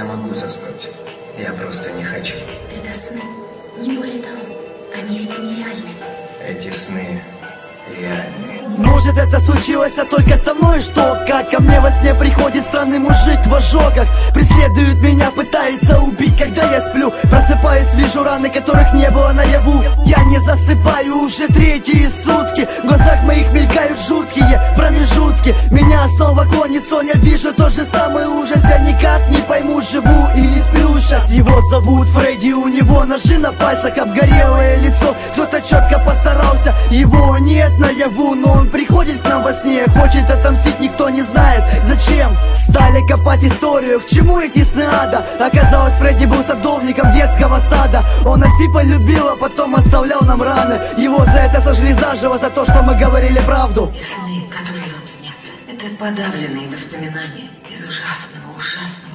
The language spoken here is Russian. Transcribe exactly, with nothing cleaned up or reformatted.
Я могу заснуть. Я просто не хочу. Это сны. Не более того. Они ведь нереальны. Эти сны реальны. Может, это случилось, а только со мной что? Как ко мне во сне приходит странный мужик в ожогах, преследует меня, пытается убить, когда я сплю. Просыпаюсь, вижу раны, которых не было наяву. Я не засыпаю уже третьи сутки. В глазах моих мелькают жуткие промежутки. Меня снова клонит сон, я вижу тот же самый ужас. Я никак не пойму, живу или сплю сейчас. Его зовут Фредди, у него ножи на пальцах, обгорелое лицо. Кто-то четко постарался, его нет наяву, но он приходит к нам во сне, хочет отомстить, никто не знает зачем. Стали копать историю, к чему эти сны ада. Оказалось, Фредди был садовником детского сада. Он нас и полюбил, а потом оставлял нам раны. Его за это сожгли заживо, за то, что мы говорили правду. И сны, которые вам снятся, это подавленные воспоминания из ужасного, ужасного